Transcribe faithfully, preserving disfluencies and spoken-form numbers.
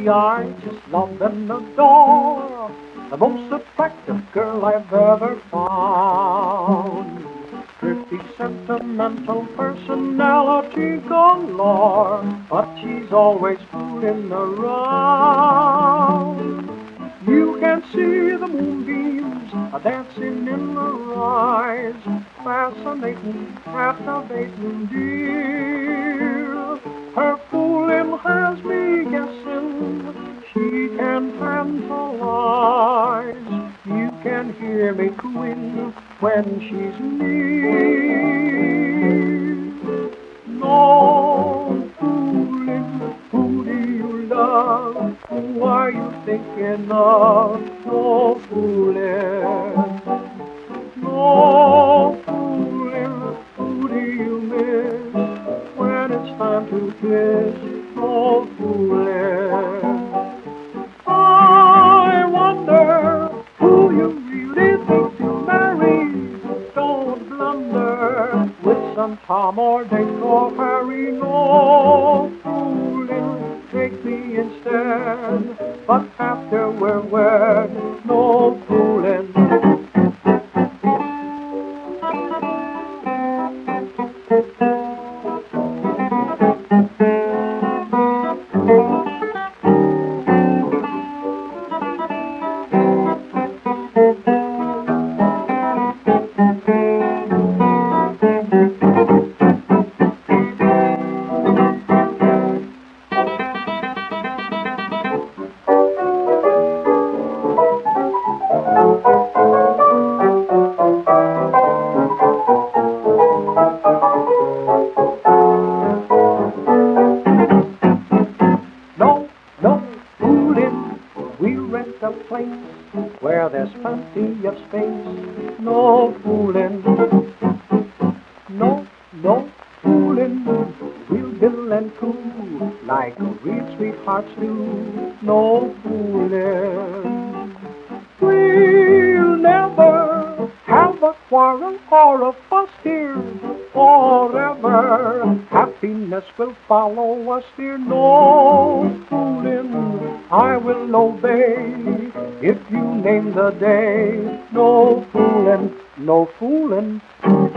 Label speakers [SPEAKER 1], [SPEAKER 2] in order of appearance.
[SPEAKER 1] Baby, I just love and adore the most attractive girl I've ever found. Thrifty, sentimental personality galore, but she's always fooling around. You can see the moonbeams a dancing in her eyes, fascinating, captivating, dear. Her fooling has me guessing she can tantalize. You can hear me cooing when she's near. No fooling, who do you love? Who are you thinking of? No fooling, no fooling, who do you miss when it's time to kiss? No fooling. I wonder who you really think to marry. Don't blunder with some Tom or Dick or Harry. No fooling, take me instead. But after we're wed, no fooling. No, no fooling. We rent a place where there's plenty of space. No fooling. No, no fooling. We'll bill and coo like real sweethearts do. No fooling. We'll never have a quarrel or a fuss here forever. Happiness will follow us, dear. No fooling. I will obey if you name the day. No fooling, no fooling.